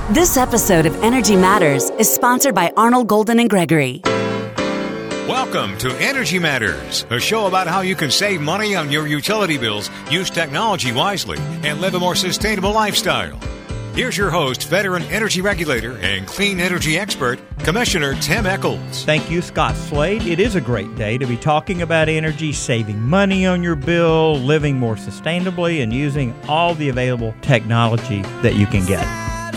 This episode of Energy Matters is sponsored by Arnold Golden and Gregory. Welcome to Energy Matters, a show about how you can save money on your utility bills, use technology wisely, and live a more sustainable lifestyle. Here's your host, veteran energy regulator and clean energy expert, Commissioner Tim Echols. Thank you, Scott Slade. It is a great day to be talking about energy, saving money on your bill, living more sustainably, and using all the available technology that you can get.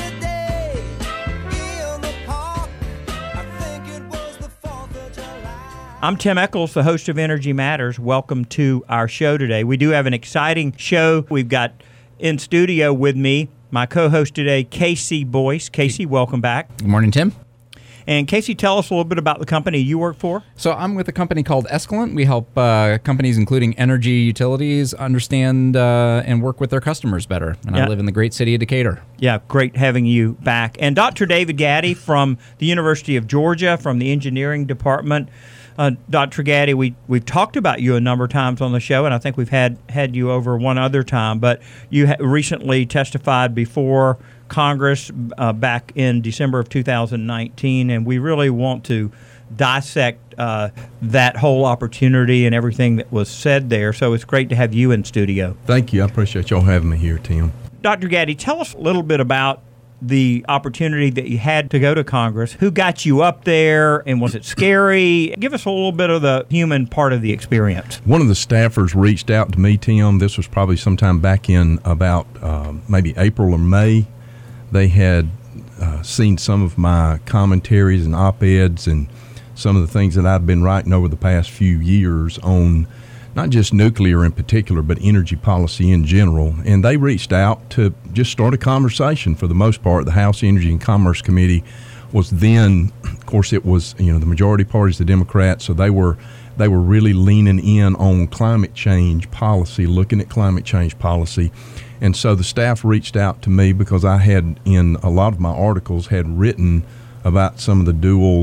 I'm Tim Echols, the host of Energy Matters. Welcome to our show today. We do have an exciting show. We've got in studio with me my co-host today, Casey Boyce. Casey, welcome back. Good morning, Tim. And Casey, tell us a little bit about the company you work for. So I'm with a company called Escalent. We help companies, including energy utilities, understand and work with their customers better. And I live in the great city of Decatur. Yeah, great having you back. And Dr. David Gaddy from the University of Georgia, from the engineering department. Dr. Gaddy, we've talked about you a number of times on the show, and I think we've had you over one other time, but you recently testified before Congress back in December of 2019, and we really want to dissect that whole opportunity and everything that was said there, so it's great to have you in studio. Thank you. I appreciate y'all having me here, Tim. Dr. Gaddy, tell us a little bit about the opportunity that you had to go to Congress. Who got you up there, and was it scary? Give us a little bit of the human part of the experience. One of the staffers reached out to me, Tim. This was probably sometime back in about maybe April or May. They had seen some of my commentaries and op-eds and some of the things that I've been writing over the past few years on not just nuclear in particular, but energy policy in general. And they reached out to just start a conversation for the most part. The House Energy and Commerce Committee was then, of course, it was, the majority party is the Democrats, so they were really leaning in on climate change policy, looking at climate change policy. And so the staff reached out to me because I had, in a lot of my articles, had written about some of the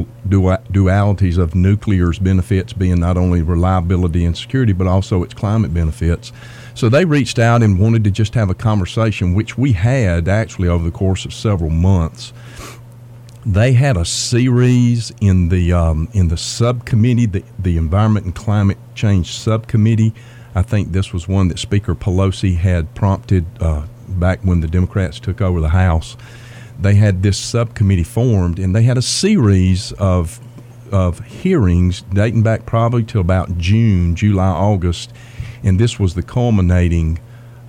dualities of nuclear's benefits being not only reliability and security, but also its climate benefits. So they reached out and wanted to just have a conversation, which we had actually over the course of several months. They had a series in the subcommittee, the Environment and Climate Change Subcommittee. I think this was one that Speaker Pelosi had prompted back when the Democrats took over the House. They had this subcommittee formed, and they had a series of hearings dating back probably to about July, August, and this was the culminating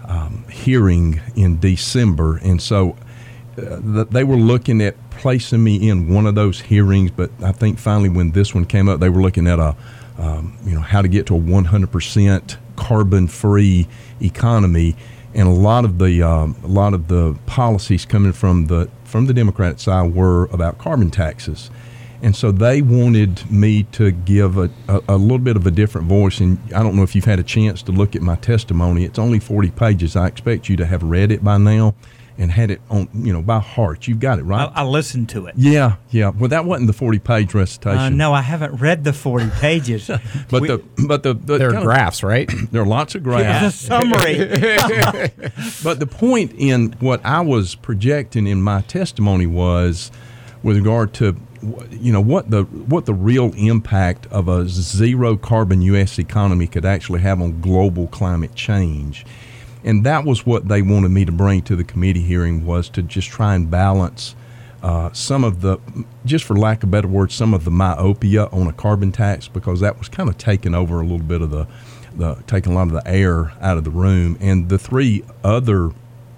hearing in December. And so they were looking at placing me in one of those hearings, but I think finally when this one came up, they were looking at how to get to a 100% carbon-free economy. And a lot of the policies coming from the Democrat side were about carbon taxes, and so they wanted me to give a little bit of a different voice. And I don't know if you've had a chance to look at my testimony. It's only 40 pages. I expect you to have read it by now and had it on, by heart. You've got it, right? I listened to it. Yeah. Well, that wasn't the 40-page recitation. No, I haven't read the 40 pages. But there are graphs, right? There are lots of graphs. It's a summary. But the point in what I was projecting in my testimony was with regard to what the real impact of a zero carbon U.S. economy could actually have on global climate change. And that was what they wanted me to bring to the committee hearing, was to just try and balance some of the, just for lack of better words, some of the myopia on a carbon tax, because that was kind of taking over a little bit of taking a lot of the air out of the room. And the three other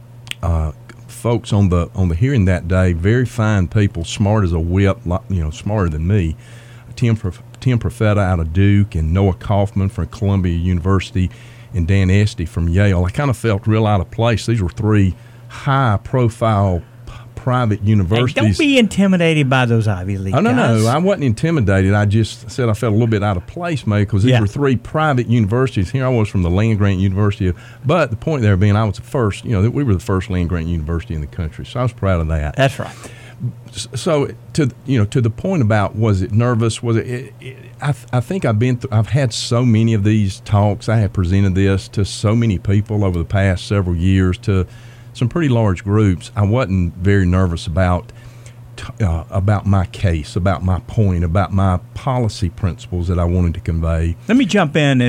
folks on the hearing that day, very fine people, smart as a whip, smarter than me. Tim Profeta out of Duke and Noah Kaufman from Columbia University and Dan Esty from Yale. I kind of felt real out of place. These were three high-profile private universities. Hey, don't be intimidated by those Ivy League guys. No, I wasn't intimidated. I just said I felt a little bit out of place, maybe, because these were three private universities. Here I was from the land-grant university. But the point there being, I was the first, we were the first land-grant university in the country. So I was proud of that. That's right. So to the point about, was it nervous? Was it? I think I've had so many of these talks. I have presented this to so many people over the past several years, to some pretty large groups, I wasn't very nervous about my case, about my point, about my policy principles that I wanted to convey. Let me jump in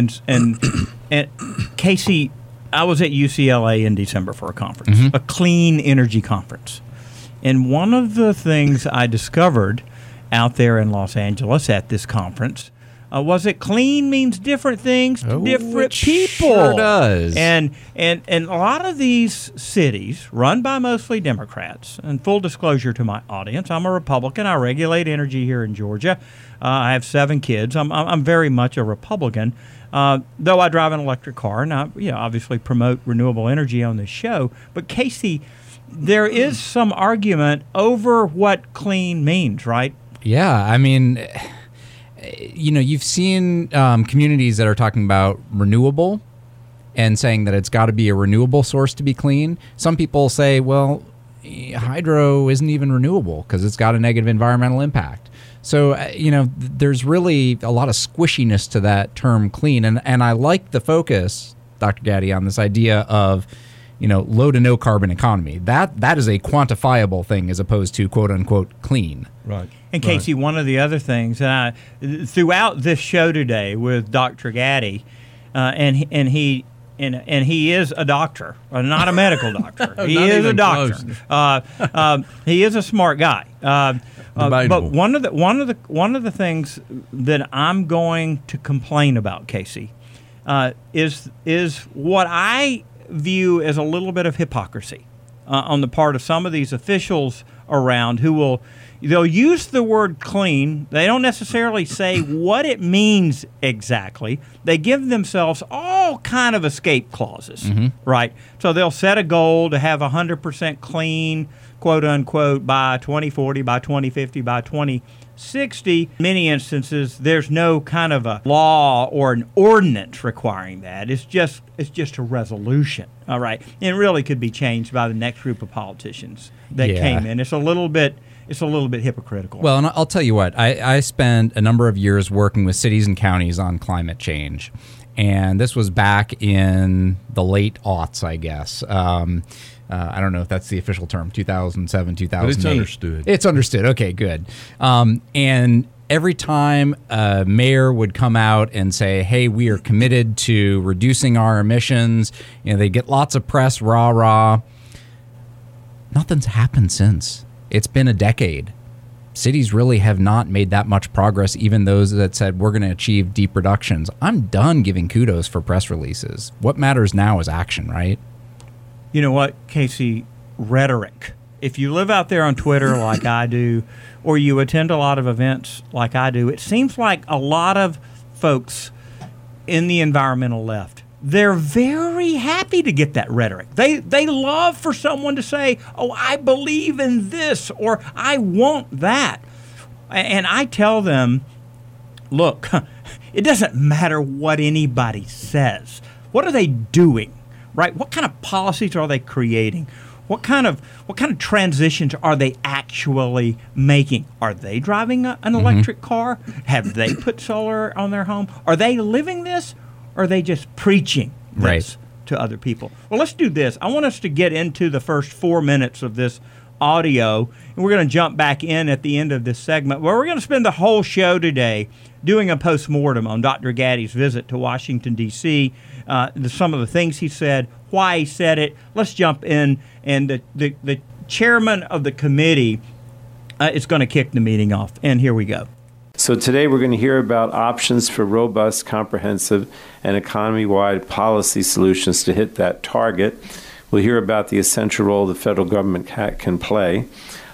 and Casey, I was at UCLA in December for a conference, a clean energy conference. And one of the things I discovered out there in Los Angeles at this conference was that clean means different things to different people. Sure does. And a lot of these cities run by mostly Democrats. And full disclosure to my audience, I'm a Republican. I regulate energy here in Georgia. I have 7 kids. I'm very much a Republican, though I drive an electric car, and I obviously promote renewable energy on this show. But Casey, there is some argument over what clean means, right? Yeah, I mean, you've seen communities that are talking about renewable and saying that it's got to be a renewable source to be clean. Some people say, well, hydro isn't even renewable because it's got a negative environmental impact. So, there's really a lot of squishiness to that term clean. And I like the focus, Dr. Gaddy, on this idea of, low to no carbon economy. That is a quantifiable thing as opposed to quote unquote clean. Right. And Casey, one of the other things throughout this show today with Dr. Gaddy, and he is a doctor, not a medical doctor. He is a doctor. He is a smart guy. But one of the things that I'm going to complain about, Casey, is what I view as a little bit of hypocrisy on the part of some of these officials around who they'll use the word clean. They don't necessarily say what it means exactly. They give themselves all kind of escape clauses, right? So they'll set a goal to have 100% clean, quote unquote, by 2040, by 2050, by 2060. In many instances, there's no kind of a law or an ordinance requiring that. It's just a resolution, all right? And it really could be changed by the next group of politicians that came in. It's a little bit hypocritical. Well, and I'll tell you what, I spent a number of years working with cities and counties on climate change. And this was back in the late aughts, I guess. I don't know if that's the official term, 2007, 2008. But it's understood. It's understood. Okay, good. And every time a mayor would come out and say, hey, we are committed to reducing our emissions, they get lots of press, rah. Nothing's happened since. It's been a decade. Cities really have not made that much progress, even those that said we're going to achieve deep reductions. I'm done giving kudos for press releases. What matters now is action, right? You know what, Casey? Rhetoric. If you live out there on Twitter like I do, or you attend a lot of events like I do, it seems like a lot of folks in the environmental left, they're very happy to get that rhetoric. They love for someone to say, oh, I believe in this, or I want that. And I tell them, look, it doesn't matter what anybody says. What are they doing, right? What kind of policies are they creating? What kind of transitions are they actually making? Are they driving an electric car? Have they put solar on their home? Are they living this? Or are they just preaching this to other people? Well, let's do this. I want us to get into the first 4 minutes of this audio, and we're going to jump back in at the end of this segment, where we're going to spend the whole show today doing a postmortem on Dr. Gaddy's visit to Washington, D.C., some of the things he said, why he said it. Let's jump in, and the chairman of the committee is going to kick the meeting off, and here we go. So today we're going to hear about options for robust, comprehensive, and economy-wide policy solutions to hit that target. We'll hear about the essential role the federal government can play.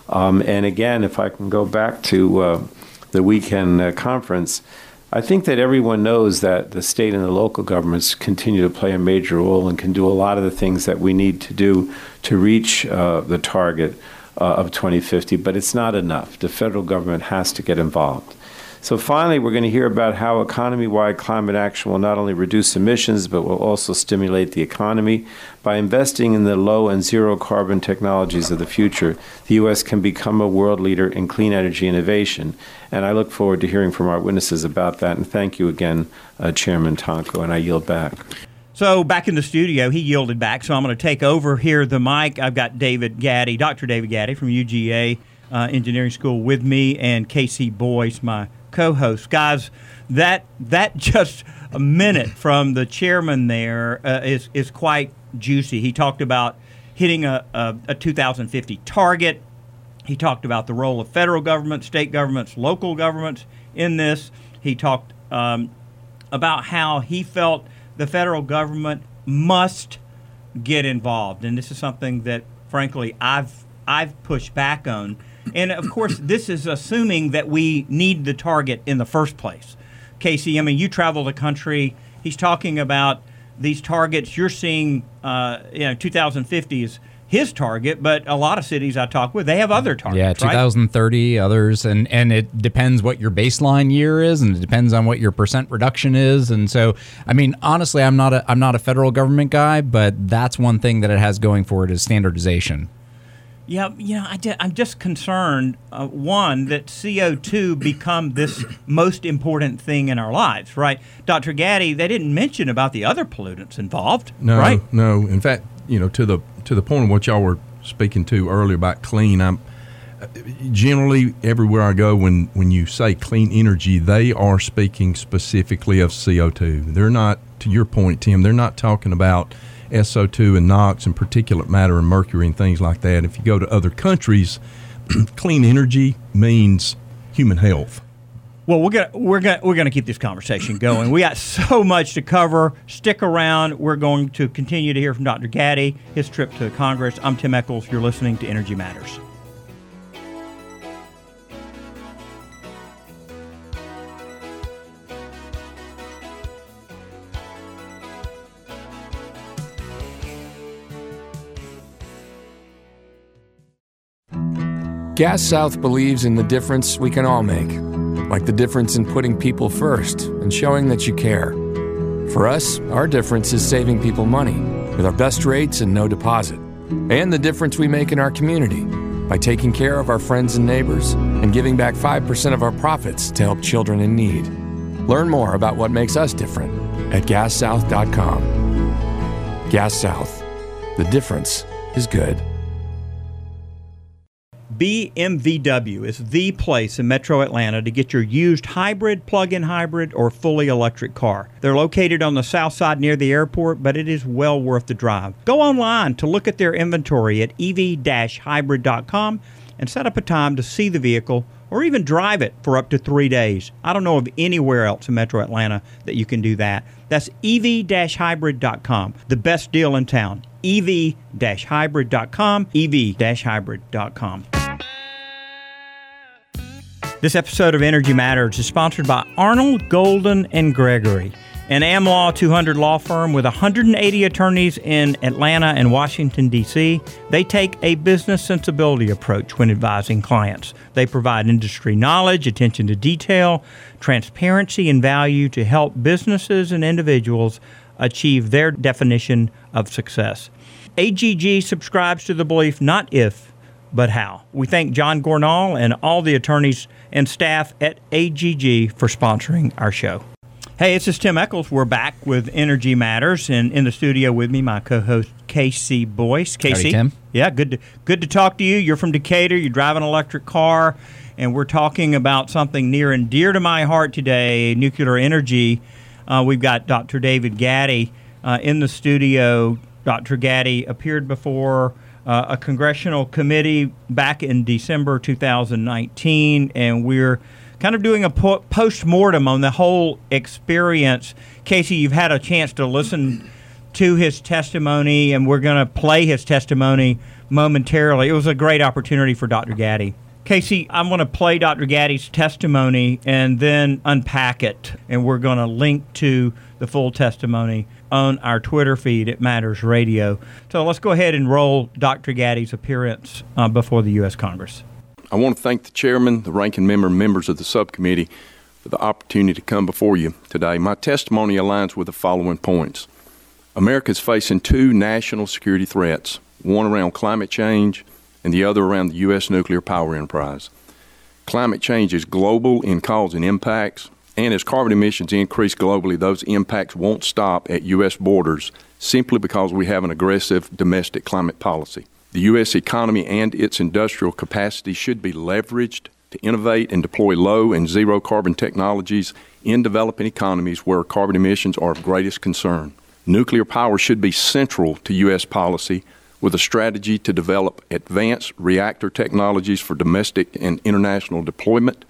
And again, if I can go back to the weekend conference, I think that everyone knows that the state and the local governments continue to play a major role and can do a lot of the things that we need to do to reach the target of 2050, but it's not enough. The federal government has to get involved. So finally, we're going to hear about how economy-wide climate action will not only reduce emissions, but will also stimulate the economy. By investing in the low and zero carbon technologies of the future, the U.S. can become a world leader in clean energy innovation. And I look forward to hearing from our witnesses about that. And thank you again, Chairman Tonko, and I yield back. So back in the studio, he yielded back, so I'm going to take over here the mic. I've got David Gaddy, Dr. David Gaddy from UGA Engineering School with me, and Casey Boyce, my co-host. Guys, that just a minute from the chairman there is quite juicy. He talked about hitting a 2050 target. He talked about the role of federal government, state governments, local governments in this. He talked about how he felt the federal government must get involved, and this is something that, frankly, I've pushed back on. And of course, this is assuming that we need the target in the first place. Casey, I mean, you travel the country. He's talking about these targets. You're seeing, 2050 is his target, but a lot of cities I talk with, they have other targets. Yeah, 2030, right? Others, and it depends what your baseline year is, and it depends on what your percent reduction is. And so, I mean, honestly, I'm not a federal government guy, but that's one thing that it has going for it is standardization. Yeah, I'm just concerned, one, that CO2 become this most important thing in our lives, right? Dr. Gaddy, they didn't mention about the other pollutants involved, right? No. In fact, to the point of what y'all were speaking to earlier about clean, I'm generally everywhere I go when you say clean energy, they are speaking specifically of CO2. They're not, to your point, Tim, they're not talking about SO2 and NOx and particulate matter and mercury and things like that. If you go to other countries, clean energy means human health. Well, we're gonna keep this conversation going. We got so much to cover. Stick around. We're going to continue to hear from Dr. Gaddy, his trip to Congress. I'm Tim Echols. You're listening to Energy Matters. Gas South believes in the difference we can all make, like the difference in putting people first and showing that you care. For us, our difference is saving people money with our best rates and no deposit, and the difference we make in our community by taking care of our friends and neighbors and giving back 5% of our profits to help children in need. Learn more about what makes us different at gassouth.com. Gas South. The difference is good. BMVW is the place in Metro Atlanta to get your used hybrid, plug-in hybrid, or fully electric car. They're located on the south side near the airport, but it is well worth the drive. Go online to look at their inventory at ev-hybrid.com and set up a time to see the vehicle or even drive it for up to 3 days. I don't know of anywhere else in Metro Atlanta that you can do that. That's ev-hybrid.com, the best deal in town. ev-hybrid.com, ev-hybrid.com. This episode of Energy Matters is sponsored by Arnold, Golden & Gregory, an AmLaw 200 law firm with 180 attorneys in Atlanta and Washington, D.C. They take a business sensibility approach when advising clients. They provide industry knowledge, attention to detail, transparency, and value to help businesses and individuals achieve their definition of success. AGG subscribes to the belief not if, but how. We thank John Gornall and all the attorneys and staff at AGG for sponsoring our show. Hey, this is Tim Echols. We're back with Energy Matters, and in the studio with me, my co-host Casey Boyce. Casey, howdy, Tim. Yeah, good to talk to you. You're from Decatur. You drive an electric car, and we're talking about something near and dear to my heart today: nuclear energy. We've got Dr. David Gaddy in the studio. Dr. Gaddy appeared before a congressional committee back in December 2019, and we're kind of doing a post-mortem on the whole experience. Casey, you've had a chance to listen to his testimony, and we're going to play his testimony momentarily. It was a great opportunity for Dr. Gaddy. Casey, I'm going to play Dr. Gaddy's testimony and then unpack it, and we're going to link to the full testimony on our Twitter feed at Matters Radio. So let's go ahead and roll Dr. Gaddy's appearance before the U.S. Congress. I want to thank the chairman, the ranking member, and members of the subcommittee for the opportunity to come before you today. My testimony aligns with the following points. America is facing two national security threats, one around climate change and the other around the U.S. nuclear power enterprise. Climate change is global in cause and impacts, And as carbon emissions increase globally, those impacts won't stop at U.S. borders simply because we have an aggressive domestic climate policy. The U.S. economy and its industrial capacity should be leveraged to innovate and deploy low and zero carbon technologies in developing economies where carbon emissions are of greatest concern. Nuclear power should be central to U.S. policy, with a strategy to develop advanced reactor technologies for domestic and international deployment.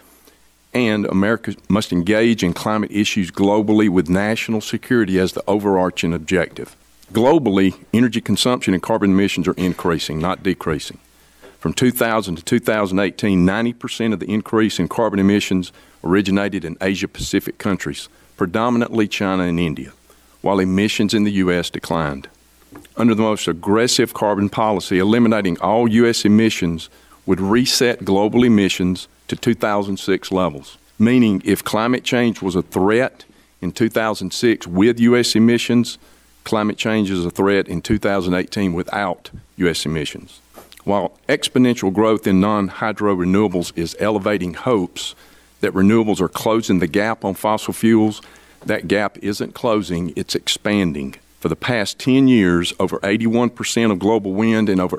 And America must engage in climate issues globally with national security as the overarching objective. Globally, energy consumption and carbon emissions are increasing, not decreasing. From 2000 to 2018, 90% of the increase in carbon emissions originated in Asia-Pacific countries, predominantly China and India, while emissions in the U.S. declined. Under the most aggressive carbon policy, eliminating all U.S. emissions would reset global emissions to 2006 levels, meaning if climate change was a threat in 2006 with U.S. emissions, climate change is a threat in 2018 without U.S. emissions. While exponential growth in non-hydro renewables is elevating hopes that renewables are closing the gap on fossil fuels, that gap isn't closing, it's expanding. For the past 10 years, over 81% of global wind and over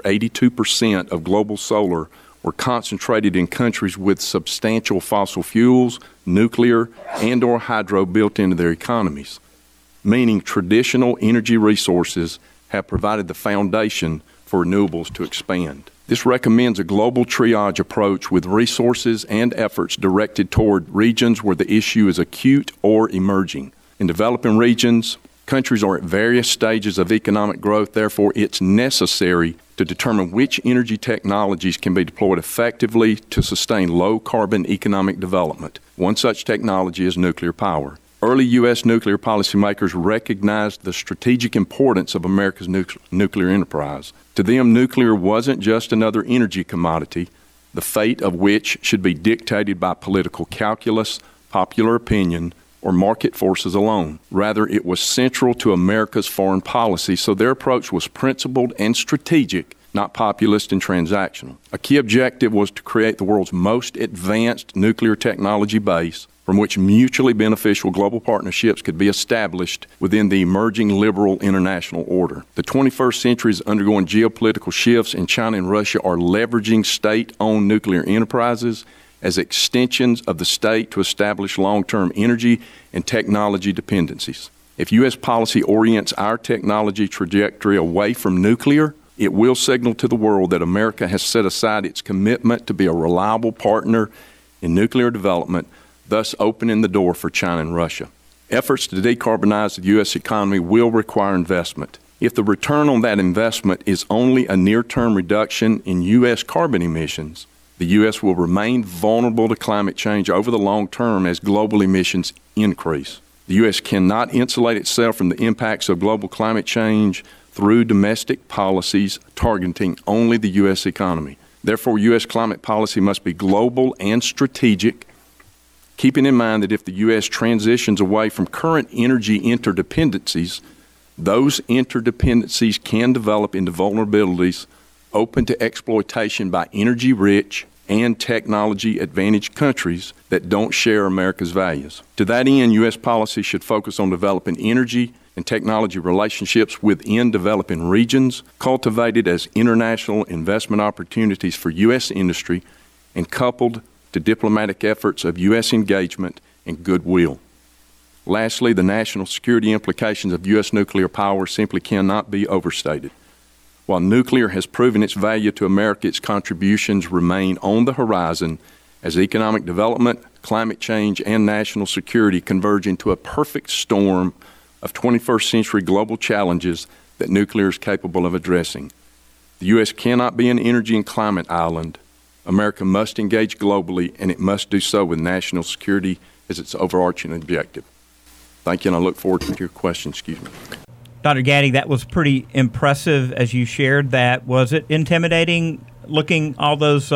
82% of global solar were concentrated in countries with substantial fossil fuels, nuclear, and/or hydro built into their economies, meaning traditional energy resources have provided the foundation for renewables to expand. This recommends a global triage approach with resources and efforts directed toward regions where the issue is acute or emerging. In developing regions, countries are at various stages of economic growth, therefore it's necessary to determine which energy technologies can be deployed effectively to sustain low-carbon economic development. One such technology is nuclear power. Early U.S. nuclear policymakers recognized the strategic importance of America's nuclear enterprise. To them, nuclear wasn't just another energy commodity, the fate of which should be dictated by political calculus, popular opinion, or market forces alone. Rather, it was central to America's foreign policy, so their approach was principled and strategic, not populist and transactional. A key objective was to create the world's most advanced nuclear technology base from which mutually beneficial global partnerships could be established within the emerging liberal international order. The 21st century is undergoing geopolitical shifts, and China and Russia are leveraging state-owned nuclear enterprises as extensions of the state to establish long-term energy and technology dependencies. If U.S. policy orients our technology trajectory away from nuclear, it will signal to the world that America has set aside its commitment to be a reliable partner in nuclear development, thus opening the door for China and Russia. Efforts to decarbonize the U.S. economy will require investment. If the return on that investment is only a near-term reduction in U.S. carbon emissions, the U.S. will remain vulnerable to climate change over the long term as global emissions increase. The U.S. cannot insulate itself from the impacts of global climate change through domestic policies targeting only the U.S. economy. Therefore, U.S. climate policy must be global and strategic, keeping in mind that if the U.S. transitions away from current energy interdependencies, those interdependencies can develop into vulnerabilities open to exploitation by energy-rich and technology-advantaged countries that don't share America's values. To that end, U.S. policy should focus on developing energy and technology relationships within developing regions, cultivated as international investment opportunities for U.S. industry, and coupled to diplomatic efforts of U.S. engagement and goodwill. Lastly, the national security implications of U.S. nuclear power simply cannot be overstated. While nuclear has proven its value to America, its contributions remain on the horizon as economic development, climate change, and national security converge into a perfect storm of 21st century global challenges that nuclear is capable of addressing. The U.S. cannot be an energy and climate island. America must engage globally, and it must do so with national security as its overarching objective. Thank you, and I look forward to your questions. Excuse me. Dr. Gaddy, that was pretty impressive as you shared that. Was it intimidating looking all those,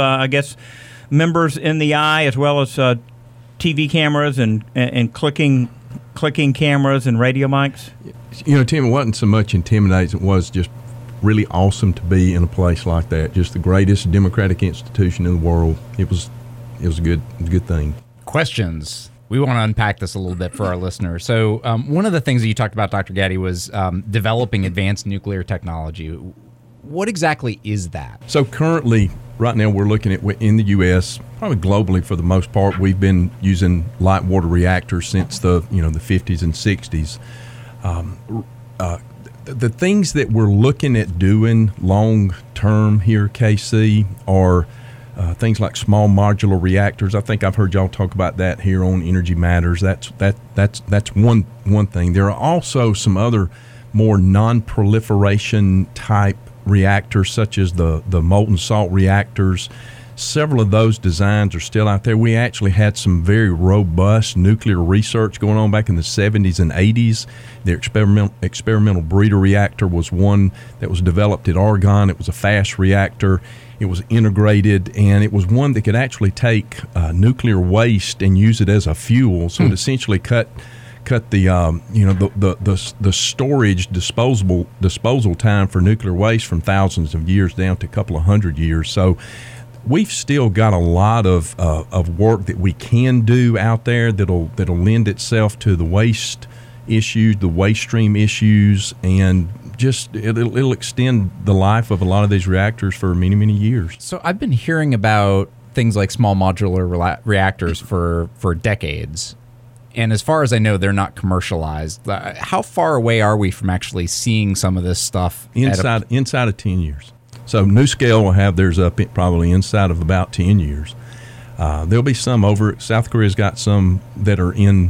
members in the eye, as well as TV cameras and clicking cameras and radio mics? You know, Tim, it wasn't so much intimidating. It was just really awesome to be in a place like that. Just the greatest democratic institution in the world. It was a good thing. Questions. We want to unpack this a little bit for our listeners. So one of the things that you talked about, Dr. Gaddy, was developing advanced nuclear technology. What exactly is that? So currently, right now, we're looking at in the U.S., probably globally for the most part, we've been using light water reactors since the 50s and 60s. The things that we're looking at doing long term here, KC, are things like small modular reactors. I think I've heard y'all talk about that here on Energy Matters. That's one thing. There are also some other more non-proliferation type reactors, such as the molten salt reactors. Several of those designs are still out there. We actually had some very robust nuclear research going on back in the 70s and 80s. The experimental breeder reactor was one that was developed at Argonne. It was a fast reactor. It was integrated, and it was one that could actually take nuclear waste and use it as a fuel. So it essentially cut the storage disposal time for nuclear waste from thousands of years down to a couple of hundred years. So we've still got a lot of work that we can do out there that'll lend itself to the waste issues, the waste stream issues, and just it'll extend the life of a lot of these reactors for many, many years. So I've been hearing about things like small modular reactors for decades. And as far as I know, they're not commercialized. How far away are we from actually seeing some of this stuff? Inside of 10 years. So NuScale will have theirs up probably inside of about 10 years. There'll be some over. South Korea's got some that are in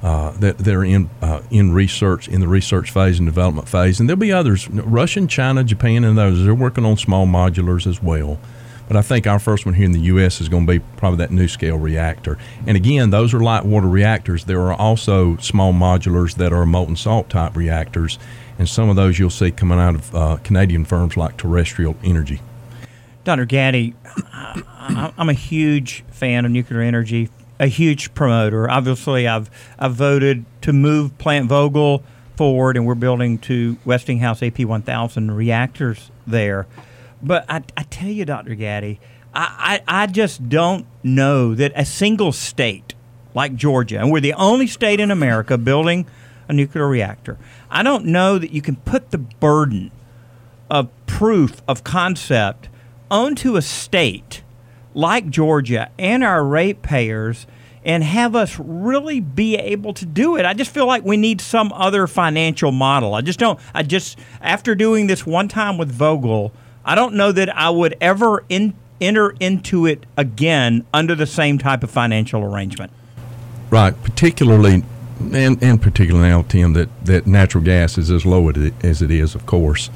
in research, in the research phase and development phase, and there'll be others. Russia, China, Japan, and those. They're working on small modulars as well. But I think our first one here in the U.S. is going to be probably that NuScale reactor. And again, those are light water reactors. There are also small modulars that are molten salt type reactors. And some of those you'll see coming out of Canadian firms like Terrestrial Energy. Dr. Gaddy, I'm a huge fan of nuclear energy, a huge promoter. Obviously, I've voted to move Plant Vogtle forward, and we're building 2 Westinghouse AP1000 reactors there. But I tell you, Dr. Gaddy, I just don't know that a single state like Georgia, and we're the only state in America building a nuclear reactor, I don't know that you can put the burden of proof of concept onto a state like Georgia and our ratepayers and have us really be able to do it. I just feel like we need some other financial model. After doing this one time with Vogtle, I don't know that I would ever enter into it again under the same type of financial arrangement. Right, particularly now, Tim, that natural gas is as low as it is, of course.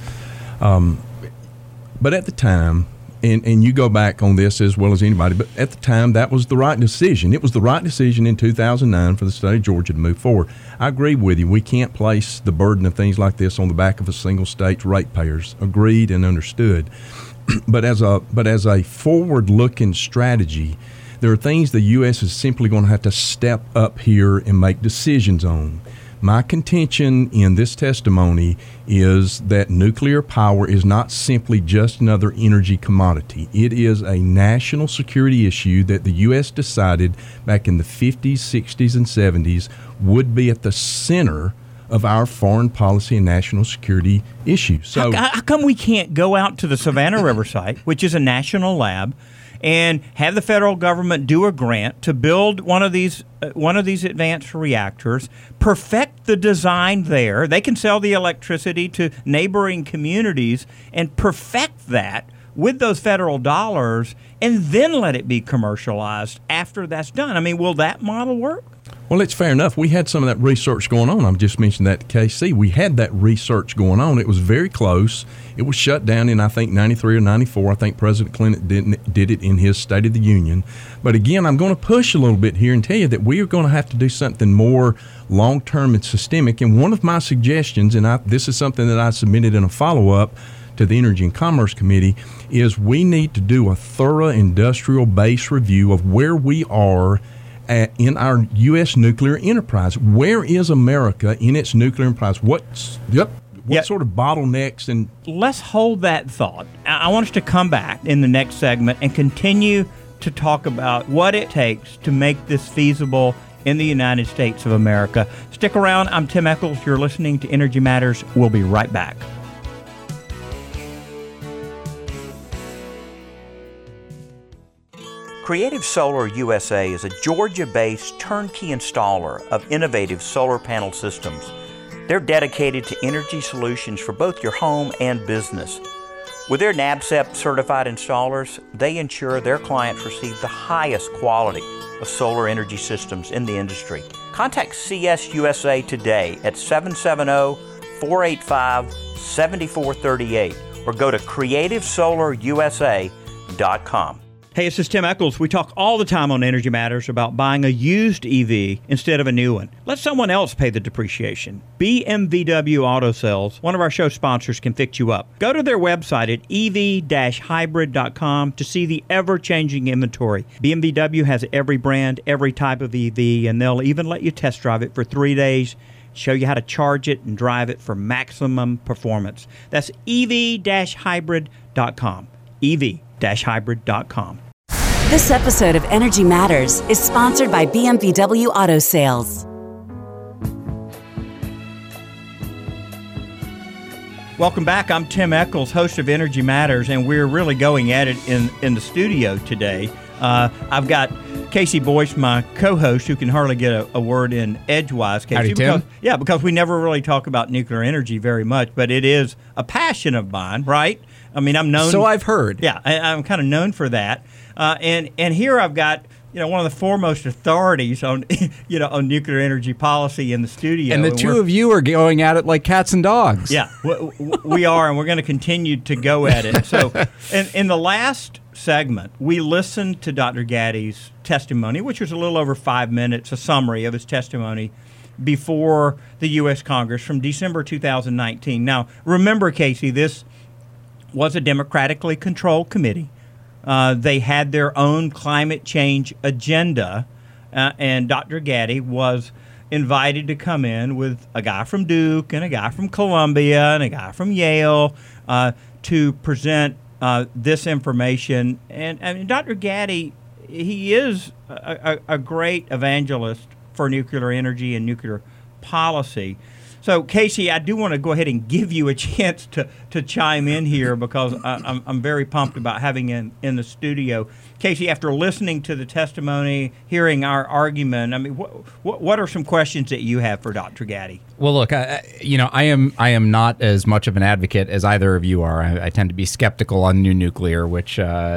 But at the time, and you go back on this as well as anybody, but at the time, that was the right decision. It was the right decision in 2009 for the state of Georgia to move forward. I agree with you. We can't place the burden of things like this on the back of a single state's ratepayers. Agreed and understood. But as a forward-looking strategy, there are things the U.S. is simply going to have to step up here and make decisions on. My contention in this testimony is that nuclear power is not simply just another energy commodity. It is a national security issue that the U.S. decided back in the 50s, 60s, and 70s would be at the center of our foreign policy and national security issues. So, how come we can't go out to the Savannah River site, which is a national lab, and have the federal government do a grant to build one of these advanced reactors, perfect the design there? They can sell the electricity to neighboring communities and perfect that with those federal dollars, and then let it be commercialized after that's done. I mean, will that model work? Well, it's fair enough. We had some of that research going on. I've just mentioned that to KC. We had that research going on. It was very close. It was shut down in, I think, 93 or 94. I think President Clinton did it in his State of the Union. But again, I'm going to push a little bit here and tell you that we are going to have to do something more long-term and systemic. And one of my suggestions, and this is something that I submitted in a follow-up to the Energy and Commerce Committee, is we need to do a thorough industrial base review of where we are in our U.S. nuclear enterprise. Where is America in its nuclear enterprise? What sort of bottlenecks? And let's hold that thought. I want us to come back in the next segment and continue to talk about what it takes to make this feasible in the United States of America. Stick around. I'm Tim Echols. You're listening to Energy Matters. We'll be right back. Creative Solar USA is a Georgia-based turnkey installer of innovative solar panel systems. They're dedicated to energy solutions for both your home and business. With their NABCEP certified installers, they ensure their clients receive the highest quality of solar energy systems in the industry. Contact CS USA today at 770-485-7438 or go to creativesolarusa.com. Hey, this is Tim Echols. We talk all the time on Energy Matters about buying a used EV instead of a new one. Let someone else pay the depreciation. BMVW Auto Sales, one of our show sponsors, can fix you up. Go to their website at ev-hybrid.com to see the ever-changing inventory. BMW has every brand, every type of EV, and they'll even let you test drive it for 3 days, show you how to charge it and drive it for maximum performance. That's ev-hybrid.com. ev-hybrid.com. This episode of Energy Matters is sponsored by BMW Auto Sales. Welcome back. I'm Tim Echols, host of Energy Matters, and we're really going at it in the studio today. I've got Casey Boyce, my co-host, who can hardly get a word in edgewise. Casey, Howdy, Tim. Because we never really talk about nuclear energy very much, but it is a passion of mine, right? I mean, I'm known. So I've heard. Yeah, I'm kind of known for that. And here I've got one of the foremost authorities on on nuclear energy policy in the studio. And the two of you are going at it like cats and dogs. Yeah, we are, and we're going to continue to go at it. So, in the last segment, we listened to Dr. Gaddy's testimony, which was a little over 5 minutes, a summary of his testimony before the U.S. Congress from December 2019. Now, remember, Casey, this was a democratically controlled committee. They had their own climate change agenda, and Dr. Gaddy was invited to come in with a guy from Duke and a guy from Columbia and a guy from Yale to present this information. And Dr. Gaddy, he is a great evangelist for nuclear energy and nuclear policy. So, Casey, I do want to go ahead and give you a chance to chime in here because I'm very pumped about having him in the studio. Casey, after listening to the testimony, hearing our argument, I mean, what are some questions that you have for Dr. Gaddy? Well, look, I am not as much of an advocate as either of you are. I tend to be skeptical on new nuclear, which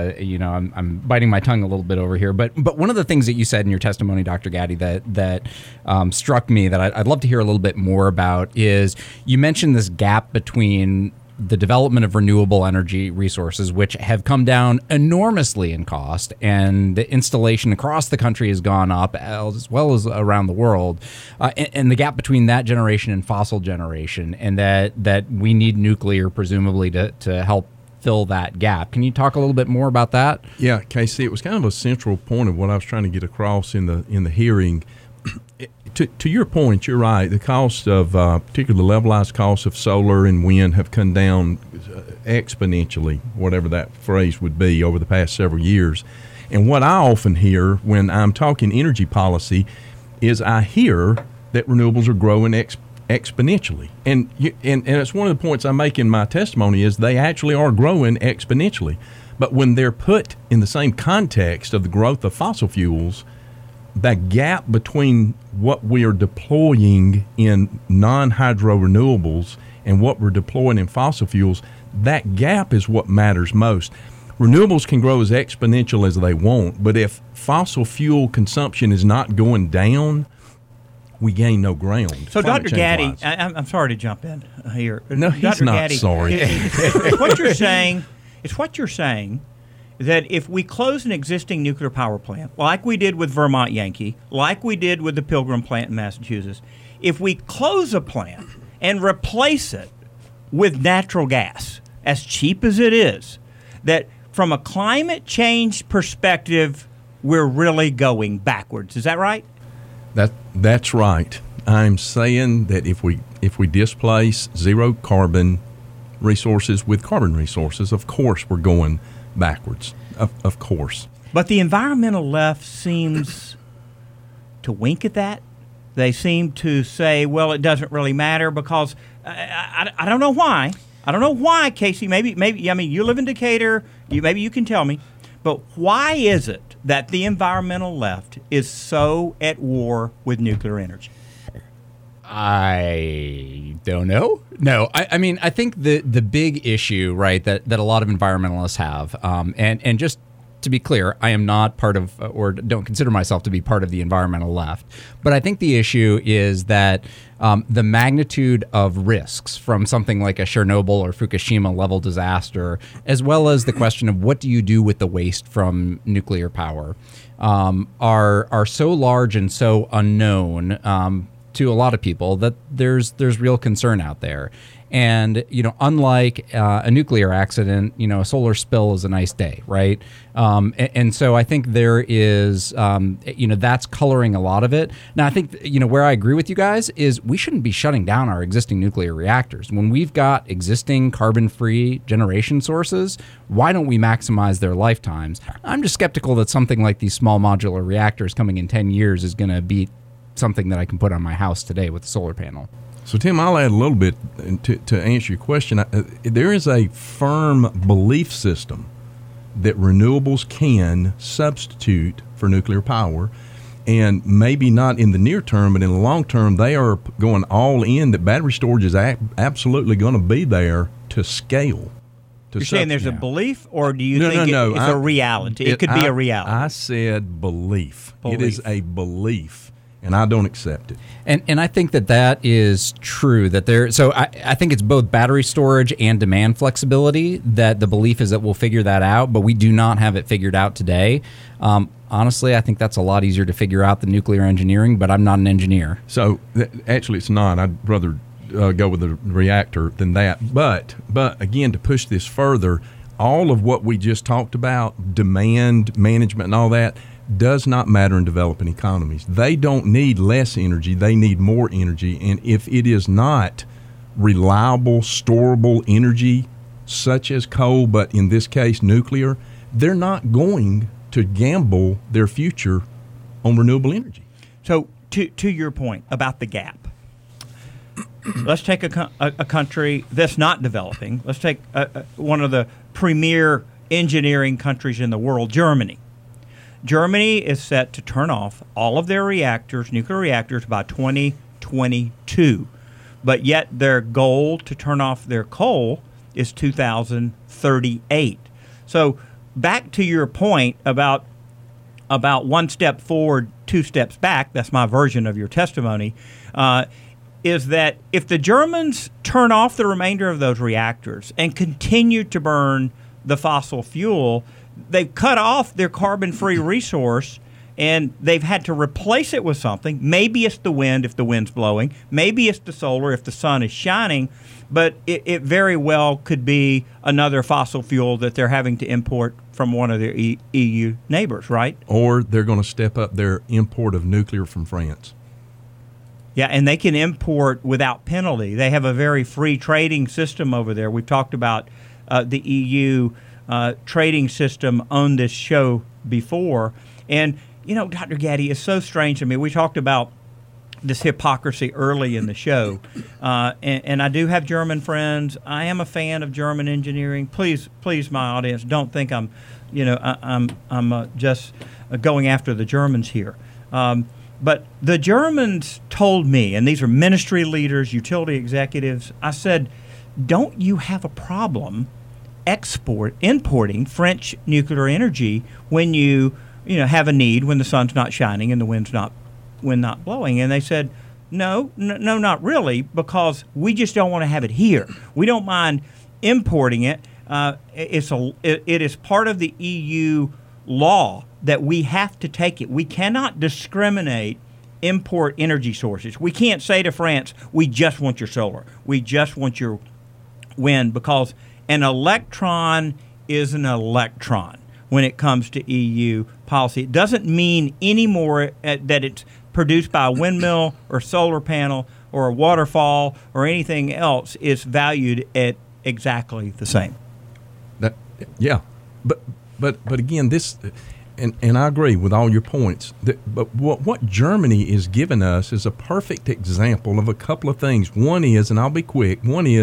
I'm biting my tongue a little bit over here. But one of the things that you said in your testimony, Dr. Gaddy, that struck me that I'd love to hear a little bit more about is you mentioned this gap between the development of renewable energy resources, which have come down enormously in cost, and the installation across the country has gone up as well as around the world, and the gap between that generation and fossil generation, and that we need nuclear presumably to help fill that gap. Can you talk a little bit more about that? Yeah, Casey, it was kind of a central point of what I was trying to get across in the hearing. To your point, you're right. The cost of, particularly the levelized costs of solar and wind have come down exponentially, whatever that phrase would be, over the past several years. And what I often hear when I'm talking energy policy is I hear that renewables are growing exponentially. And it's one of the points I make in my testimony is they actually are growing exponentially. But when they're put in the same context of the growth of fossil fuels, the gap between what we are deploying in non-hydro renewables and what we're deploying in fossil fuels, that gap is what matters most. Renewables can grow as exponential as they want, but if fossil fuel consumption is not going down, we gain no ground. So, Dr. Gaddy, I'm sorry to jump in here. No, he's Dr. not Gaddy, sorry. It's what you're saying. It's what you're saying. That if we close an existing nuclear power plant, like we did with Vermont Yankee, like we did with the Pilgrim plant in Massachusetts, if we close a plant and replace it with natural gas, as cheap as it is, that from a climate change perspective, we're really going backwards. Is that right? That's right. I'm saying that if we displace zero carbon resources with carbon resources, of course we're going backwards, of course. But the environmental left seems to wink at that. They seem to say, well, it doesn't really matter because I don't know why. I don't know why, Casey. Maybe. I mean, you live in Decatur. Maybe you can tell me. But why is it that the environmental left is so at war with nuclear energy? I don't know. No, I mean, I think the big issue, right, that a lot of environmentalists have, and just to be clear, I am not part of, or don't consider myself to be part of the environmental left. But I think the issue is that the magnitude of risks from something like a Chernobyl or Fukushima level disaster, as well as the question of what do you do with the waste from nuclear power, are so large and so unknown to a lot of people that there's real concern out there. And, unlike a nuclear accident, a solar spill is a nice day, right? And so I think there is, that's coloring a lot of it. Now, I think, where I agree with you guys is we shouldn't be shutting down our existing nuclear reactors. When we've got existing carbon-free generation sources, why don't we maximize their lifetimes? I'm just skeptical that something like these small modular reactors coming in 10 years is going to beat something that I can put on my house today with a solar panel. So, Tim, I'll add a little bit to answer your question. There is a firm belief system that renewables can substitute for nuclear power, and maybe not in the near term, but in the long term, they are going all in that battery storage is absolutely going to be there to scale. You're saying there's a belief, or do you think it's a reality? It could be a reality. I said belief. It is a belief. And I don't accept it. And I think that is true. So I think it's both battery storage and demand flexibility that the belief is that we'll figure that out, but we do not have it figured out today. Honestly, I think that's a lot easier to figure out than nuclear engineering, but I'm not an engineer. So actually it's not. I'd rather go with the reactor than that. But again, to push this further, all of what we just talked about, demand management and all that, does not matter in developing economies. They don't need less energy. They need more energy. And if it is not reliable, storable energy, such as coal, but in this case, nuclear, they're not going to gamble their future on renewable energy. So to your point about the gap, let's take a country that's not developing. Let's take one of the premier engineering countries in the world, Germany. Germany is set to turn off all of their reactors, nuclear reactors, by 2022. But yet their goal to turn off their coal is 2038. So back to your point about one step forward, two steps back, that's my version of your testimony, is that if the Germans turn off the remainder of those reactors and continue to burn the fossil fuel, they've cut off their carbon-free resource, and they've had to replace it with something. Maybe it's the wind if the wind's blowing. Maybe it's the solar if the sun is shining. But it very well could be another fossil fuel that they're having to import from one of their EU neighbors, right? Or they're going to step up their import of nuclear from France. Yeah, and they can import without penalty. They have a very free trading system over there. We've talked about the EU trading system on this show before. And, Dr. Gaddy, it's so strange to me. We talked about this hypocrisy early in the show. And I do have German friends. I am a fan of German engineering. Please, my audience, don't think I'm just going after the Germans here. But the Germans told me, and these are ministry leaders, utility executives, I said, don't you have a problem importing French nuclear energy when you have a need, when the sun's not shining and the wind's not blowing? And they said, no, not really, because we just don't want to have it here. We don't mind importing it. It is part of the EU law that we have to take it. We cannot discriminate import energy sources. We can't say to France, we just want your solar, we just want your wind, because an electron is an electron when it comes to EU policy. It doesn't mean anymore that it's produced by a windmill or solar panel or a waterfall or anything else. It's valued at exactly the same. But again, this and I agree with all your points. But what Germany is giving us is a perfect example of a couple of things. One is, and I'll be quick,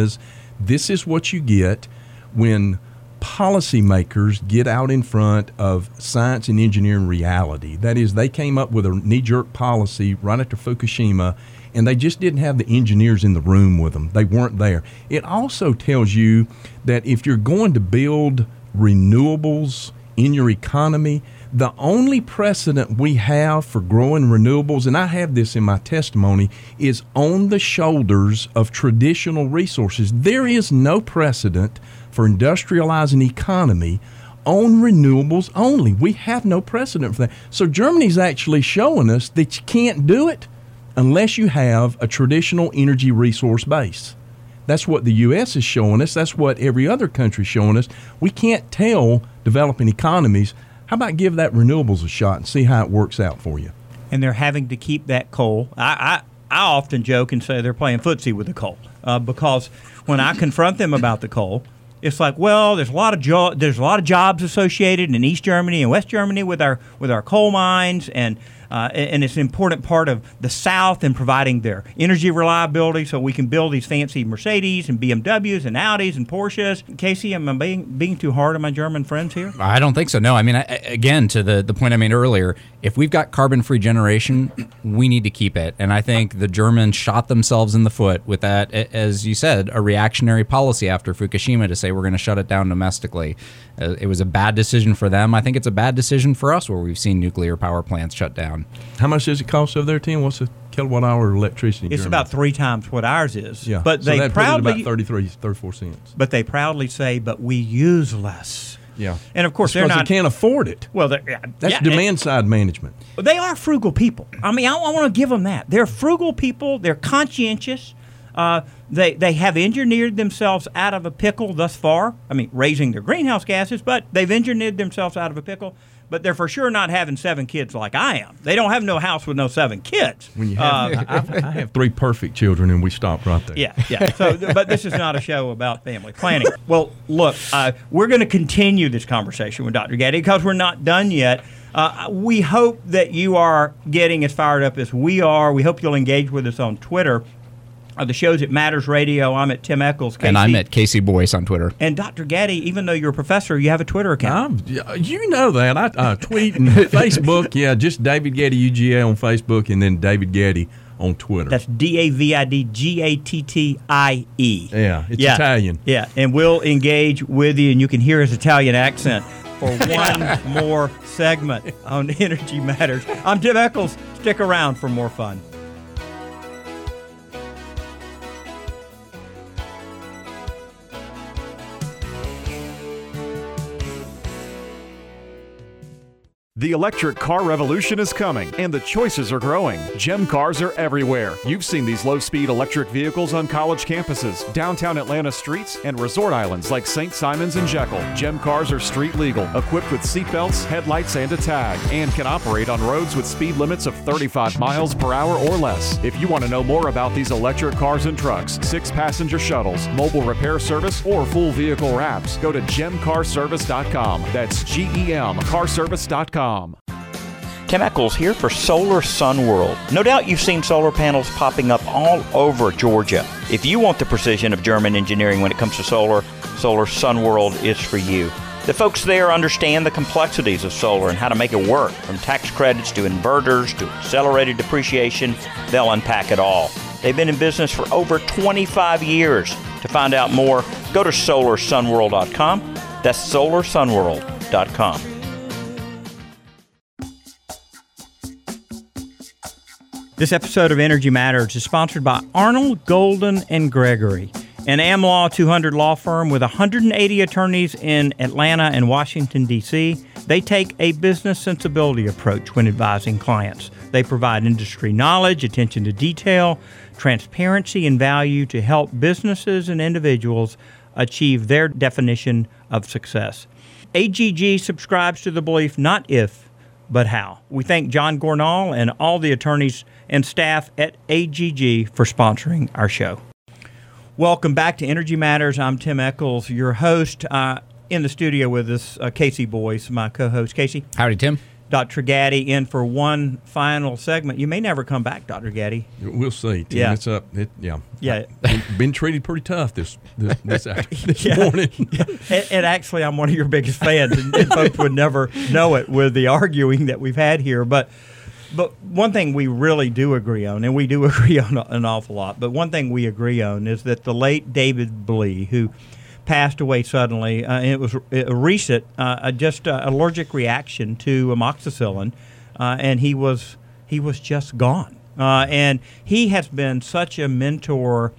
this is what you get when policymakers get out in front of science and engineering reality. That is, they came up with a knee-jerk policy right after Fukushima, and they just didn't have the engineers in the room with them. They weren't there. It also tells you that if you're going to build renewables in your economy, the only precedent we have for growing renewables, and I have this in my testimony, is on the shoulders of traditional resources. There is no precedent for industrializing economy on renewables only. We have no precedent for that. So Germany's actually showing us that you can't do it unless you have a traditional energy resource base. That's what the U.S. is showing us. That's what every other country is showing us. We can't tell developing economies, how about give that renewables a shot and see how it works out for you? And they're having to keep that coal. I often joke and say they're playing footsie with the coal because when I confront them about the coal, it's like, well, there's a lot of jobs associated in East Germany and West Germany with our coal mines, and it's an important part of the South in providing their energy reliability so we can build these fancy Mercedes and BMWs and Audis and Porsches. Casey, am I being too hard on my German friends here? I don't think so. No, I mean, again, to the point I made earlier, if we've got carbon-free generation, we need to keep it. And I think the Germans shot themselves in the foot with that, as you said, a reactionary policy after Fukushima to say we're going to shut it down domestically. It was a bad decision for them. I think it's a bad decision for us where we've seen nuclear power plants shut down. How much does it cost over there, Tim? What's a kilowatt hour of electricity? It's about 3 times what ours is. Yeah, but so they that proudly put it about 34 cents. But they proudly say, "But we use less." Yeah, and of course they're not. They can't afford it. Well, that's demand side management. They are frugal people. I mean, I want to give them that. They're frugal people. They're conscientious. They have engineered themselves out of a pickle thus far. I mean, raising their greenhouse gases, but they've engineered themselves out of a pickle. But they're for sure not having 7 kids like I am. They don't have no house with no 7 kids. When you have, I have 3 perfect children, and we stopped right there. Yeah. So, but this is not a show about family planning. Well, look, we're going to continue this conversation with Dr. Gaddy because we're not done yet. We hope that you are getting as fired up as we are. We hope you'll engage with us on Twitter. The show's at Matters Radio. I'm at Tim Eccles. Casey. And I'm at Casey Boyce on Twitter. And Dr. Gaddy, even though you're a professor, you have a Twitter account. You know that. I tweet and Facebook. Yeah, just David Gaddy UGA on Facebook and then David Gaddy on Twitter. That's DavidGattie. Yeah, it's Italian. Yeah, and we'll engage with you, and you can hear his Italian accent for one more segment on Energy Matters. I'm Tim Eccles. Stick around for more fun. The electric car revolution is coming, and the choices are growing. GEM cars are everywhere. You've seen these low-speed electric vehicles on college campuses, downtown Atlanta streets, and resort islands like St. Simons and Jekyll. GEM cars are street legal, equipped with seat belts, headlights, and a tag, and can operate on roads with speed limits of 35 miles per hour or less. If you want to know more about these electric cars and trucks, 6-passenger shuttles, mobile repair service, or full vehicle wraps, go to gemcarservice.com. That's GEM carservice.com. Tim Eccles here for Solar Sun World. No doubt you've seen solar panels popping up all over Georgia. If you want the precision of German engineering when it comes to solar, Solar Sun World is for you. The folks there understand the complexities of solar and how to make it work. From tax credits to inverters to accelerated depreciation, they'll unpack it all. They've been in business for over 25 years. To find out more, go to SolarSunWorld.com. That's SolarSunWorld.com. This episode of Energy Matters is sponsored by Arnold, Golden & Gregory, an AmLaw 200 law firm with 180 attorneys in Atlanta and Washington, D.C. They take a business sensibility approach when advising clients. They provide industry knowledge, attention to detail, transparency, and value to help businesses and individuals achieve their definition of success. AGG subscribes to the belief not if, but how. We thank John Gornall and all the attorneys and staff at AGG for sponsoring our show. Welcome back to Energy Matters. I'm Tim Eccles, your host. in the studio with us, Casey Boyce, my co-host. Casey. Howdy, Tim. Dr. Gaddy in for one final segment. You may never come back, Dr. Gaddy. We'll see. Tim. Yeah. It's up. Yeah. Been treated pretty tough this Yeah. morning. And actually, I'm one of your biggest fans, and folks would never know it with the arguing that we've had here. But one thing we really do agree on, and we do agree on an awful lot, but one thing we agree on is that the late David Blee, who passed away suddenly, and it was a recent, just allergic reaction to amoxicillin, and he was just gone. And he has been such a mentor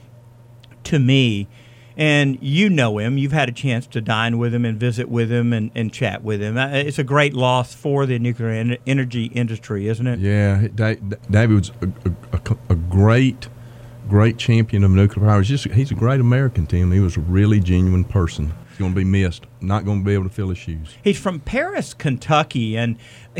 to me. And you know him. You've had a chance to dine with him and visit with him and chat with him. It's a great loss for the nuclear energy industry, isn't it? Yeah, David was a great champion of nuclear power. He's a great American, Tim. He was a really genuine person. He's going to be missed. Not going to be able to fill his shoes. He's from Paris, Kentucky, and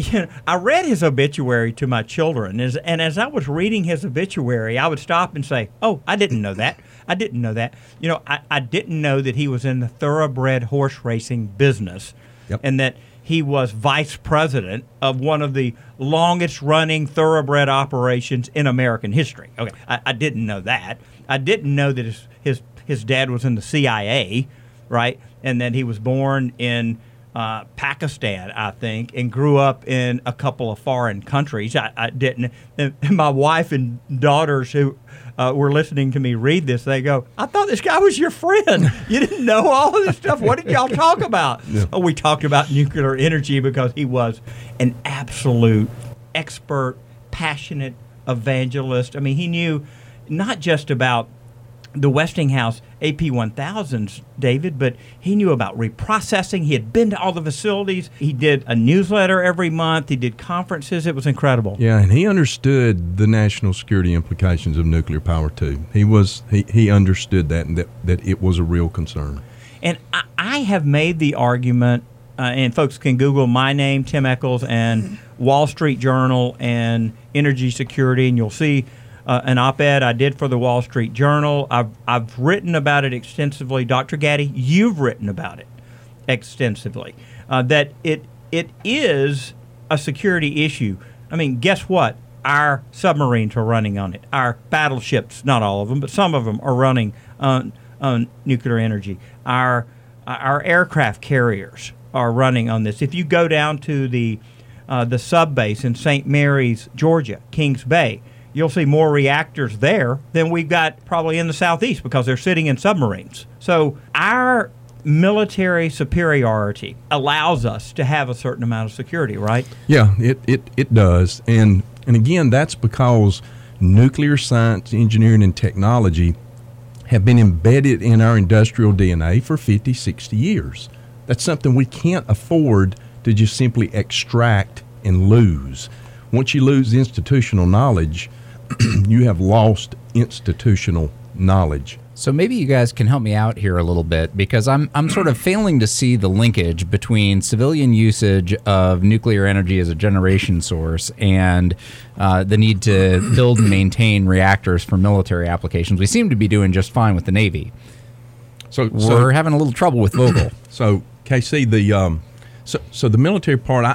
I read his obituary to my children. And as I was reading his obituary, I would stop and say, "Oh, I didn't know that. I didn't know that. I didn't know that he was in the thoroughbred horse racing business, and that he was vice president of one of the longest-running thoroughbred operations in American history." Okay, I didn't know that. I didn't know that his dad was in the CIA, right? And that he was born in Pakistan, I think, and grew up in a couple of foreign countries. I didn't. And my wife and daughters who were listening to me read this, they go, "I thought this guy was your friend. You didn't know all of this stuff. What did y'all talk about?" Yeah. Oh, we talked about nuclear energy because he was an absolute expert, passionate evangelist. I mean, he knew not just about the Westinghouse AP1000s, David, but he knew about reprocessing. He had been to all the facilities. He did a newsletter every month. He did conferences. It was incredible. Yeah, and he understood the national security implications of nuclear power too. He understood that, and that it was a real concern. And I have made the argument, and folks can Google my name, Tim Echols, and Wall Street Journal and energy security, and you'll see an op-ed I did for the Wall Street Journal. I've written about it extensively. Dr. Gaddy, you've written about it extensively. That it is a security issue. I mean, guess what? Our submarines are running on it. Our battleships, not all of them, but some of them are running on nuclear energy. Our aircraft carriers are running on this. If you go down to the sub-base in St. Mary's, Georgia, Kings Bay, you'll see more reactors there than we've got probably in the Southeast because they're sitting in submarines. So our military superiority allows us to have a certain amount of security, right? Yeah, it does. And again, that's because nuclear science, engineering, and technology have been embedded in our industrial DNA for 50, 60 years. That's something we can't afford to just simply extract and lose. Once you lose institutional knowledge, you have lost institutional knowledge. So maybe you guys can help me out here a little bit, because I'm sort of failing to see the linkage between civilian usage of nuclear energy as a generation source and the need to build and maintain reactors for military applications. We seem to be doing just fine with the Navy. So we're having a little trouble with Vogtle. So, KC, the military part,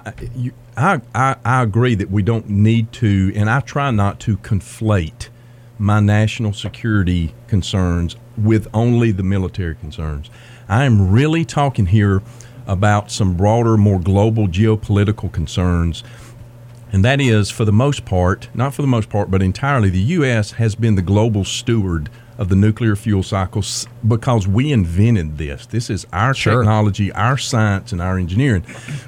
I agree that we don't need to, and I try not to conflate my national security concerns with only the military concerns. I am really talking here about some broader, more global geopolitical concerns, and that is, for the most part, not for the most part, but entirely, the U.S. has been the global steward of the nuclear fuel cycle because we invented this. This is our technology, our science, and our engineering.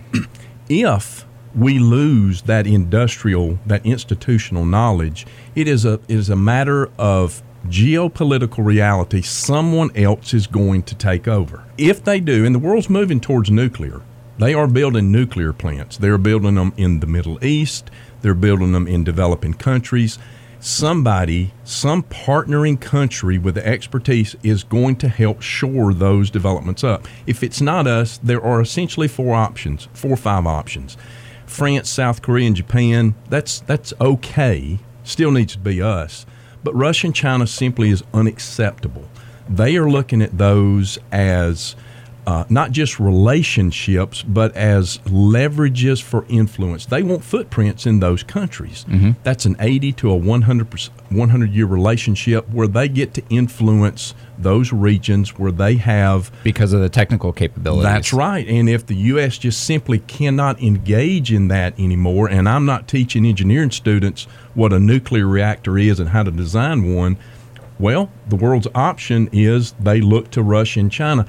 If we lose that institutional knowledge, it is a matter of geopolitical reality. Someone else is going to take over. If they do, and the world's moving towards nuclear, they are building nuclear plants. They're building them in the Middle East. They're building them in developing countries. Some partnering country with the expertise is going to help shore those developments up. If it's not us, there are essentially 4 or 5 options. France, South Korea, and Japan, that's okay. Still needs to be us. But Russia and China simply is unacceptable. They are looking at those as not just relationships, but as leverages for influence. They want footprints in those countries. Mm-hmm. That's an 80 to a 100-year relationship where they get to influence those regions where they have... Because of the technical capabilities. That's right. And if the U.S. just simply cannot engage in that anymore, and I'm not teaching engineering students what a nuclear reactor is and how to design one, well, the world's option is they look to Russia and China.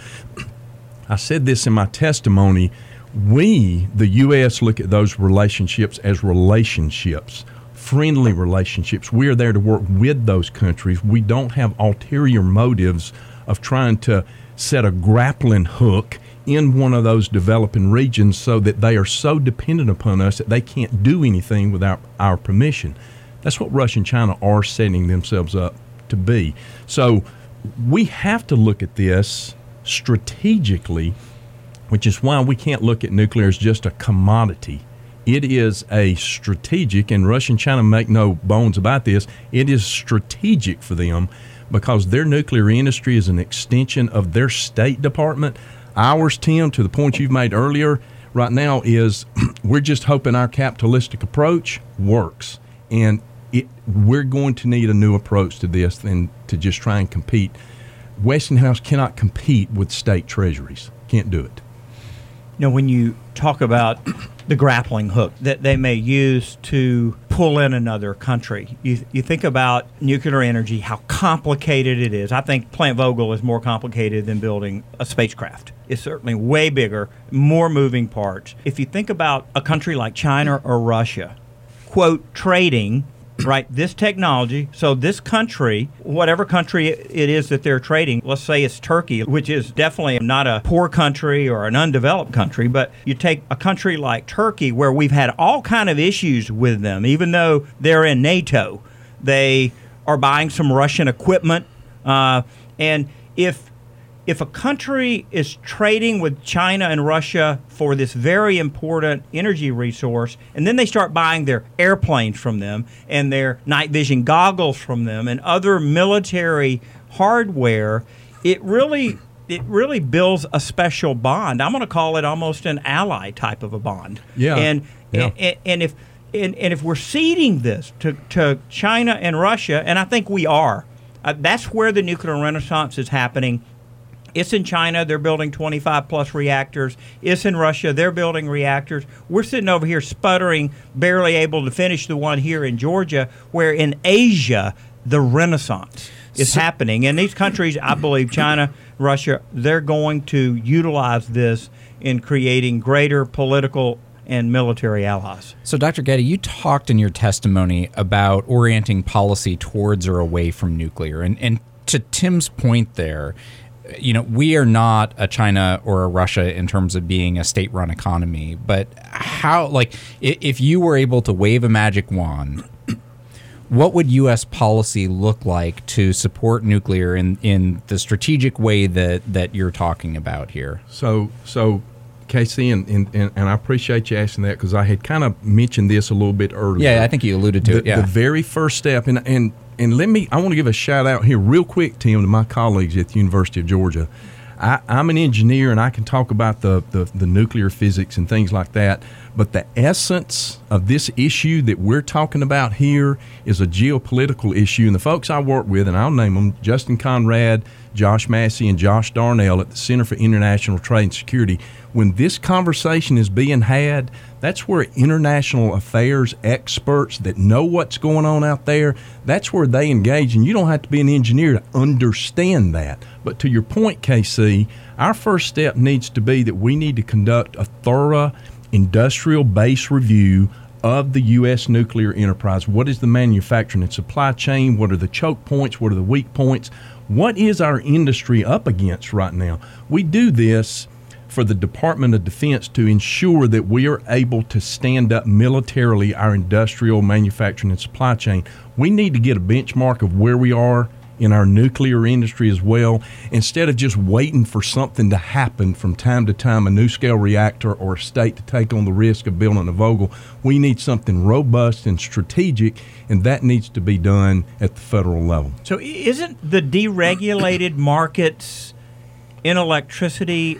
I said this in my testimony. We, the U.S., look at those relationships as relationships, friendly relationships. We are there to work with those countries. We don't have ulterior motives of trying to set a grappling hook in one of those developing regions so that they are so dependent upon us that they can't do anything without our permission. That's what Russia and China are setting themselves up to be. So we have to look at this strategically, which is why we can't look at nuclear as just a commodity. It is a strategic, and Russia and China make no bones about this, it is strategic for them because their nuclear industry is an extension of their State Department. Ours, Tim, to the point you've made earlier, right now is we're just hoping our capitalistic approach works. And we're going to need a new approach to this than to just try and compete. Westinghouse cannot compete with state treasuries. Can't do it. You know, when you talk about the grappling hook that they may use to pull in another country, you think about nuclear energy, how complicated it is. I think Plant Vogtle is more complicated than building a spacecraft. It's certainly way bigger, more moving parts. If you think about a country like China or Russia, quote, trading, right, this technology, so this country, whatever country it is that they're trading, let's say it's Turkey, which is definitely not a poor country or an undeveloped country, but you take a country like Turkey where we've had all kind of issues with them, even though they're in NATO. They are buying some Russian equipment, and if a country is trading with China and Russia for this very important energy resource, and then they start buying their airplanes from them and their night vision goggles from them and other military hardware, it really builds a special bond. I'm going to call it almost an ally type of a bond. Yeah. And if we're ceding this to China and Russia, and I think we are, that's where the nuclear renaissance is happening. It's in China, they're building 25-plus reactors. It's in Russia, they're building reactors. We're sitting over here sputtering, barely able to finish the one here in Georgia, where in Asia, the renaissance is happening. And these countries, I believe, China, Russia, they're going to utilize this in creating greater political and military allies. So, Dr. Gaddy, you talked in your testimony about orienting policy towards or away from nuclear. And to Tim's point there, you know, we are not a China or a Russia in terms of being a state-run economy, but how, like, if you were able to wave a magic wand, what would U.S. policy look like to support nuclear in the strategic way that you're talking about here? So Casey, and I appreciate you asking that because I had kind of mentioned this a little bit earlier. Yeah, I think you alluded to it, yeah. The very first step, and I want to give a shout out here real quick, Tim, to my colleagues at the University of Georgia. I'm an engineer and I can talk about the nuclear physics and things like that, but the essence of this issue that we're talking about here is a geopolitical issue. And the folks I work with, and I'll name them, Justin Conrad, Josh Massey, and Josh Darnell at the Center for International Trade and Security, when this conversation is being had, that's where international affairs experts that know what's going on out there, that's where they engage. And you don't have to be an engineer to understand that. But to your point, KC, our first step needs to be that we need to conduct a thorough industrial base review of the U.S. nuclear enterprise. What is the manufacturing and supply chain? What are the choke points? What are the weak points? What is our industry up against right now? We do this for the Department of Defense to ensure that we are able to stand up militarily our industrial manufacturing and supply chain. We need to get a benchmark of where we are in our nuclear industry as well, instead of just waiting for something to happen from time to time, a NuScale reactor or a state to take on the risk of building a Vogtle. We need something robust and strategic, and that needs to be done at the federal level. So isn't the deregulated markets in electricity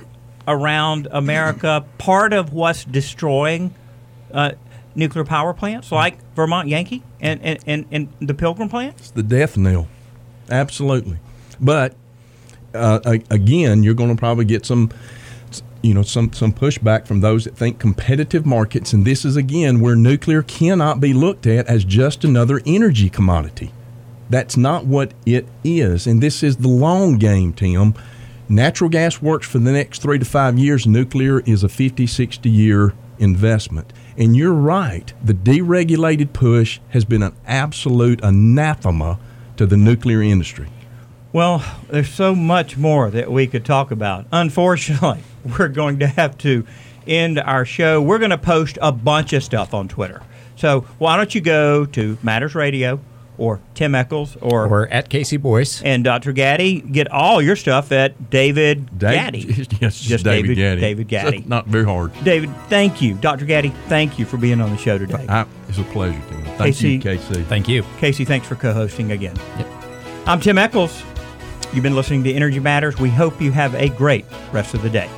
around America part of what's destroying nuclear power plants like Vermont Yankee and the Pilgrim plant? It's the death knell. Absolutely. But again, you're going to probably get some pushback from those that think competitive markets, and this is again where nuclear cannot be looked at as just another energy commodity. That's not what it is, and this is the long game, Tim. Natural gas works for the next 3 to 5 years. Nuclear is a 50, 60-year investment. And you're right, the deregulated push has been an absolute anathema to the nuclear industry. Well, there's so much more that we could talk about. Unfortunately, we're going to have to end our show. We're going to post a bunch of stuff on Twitter. So why don't you go to Matters Radio or Tim Eccles or at Casey Boyce and Dr. Gaddy. Get all your stuff at David Gaddy. Yes, just David Gaddy. David Gaddy. It's not very hard. David, thank you. Dr. Gaddy, thank you for being on the show today. It's a pleasure, Tim. Thank you, Casey. Thank you. Casey, thanks for co-hosting again. Yep. I'm Tim Eccles. You've been listening to Energy Matters. We hope you have a great rest of the day.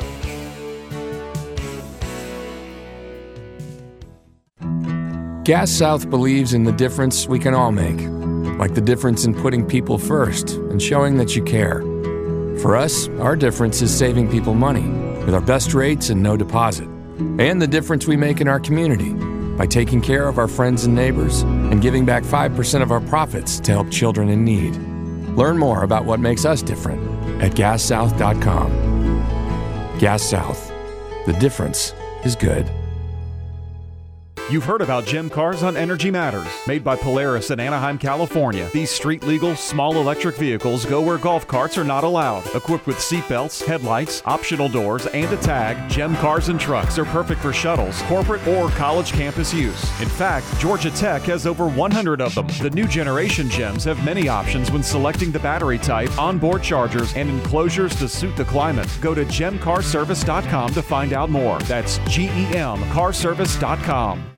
Gas South believes in the difference we can all make, like the difference in putting people first and showing that you care. For us, our difference is saving people money with our best rates and no deposit, and the difference we make in our community by taking care of our friends and neighbors and giving back 5% of our profits to help children in need. Learn more about what makes us different at gassouth.com. Gas South. The difference is good. You've heard about Gem Cars on Energy Matters, made by Polaris in Anaheim, California. These street-legal, small electric vehicles go where golf carts are not allowed. Equipped with seatbelts, headlights, optional doors, and a tag, Gem Cars and trucks are perfect for shuttles, corporate, or college campus use. In fact, Georgia Tech has over 100 of them. The new generation Gems have many options when selecting the battery type, onboard chargers, and enclosures to suit the climate. Go to gemcarservice.com to find out more. That's GEMcarservice.com.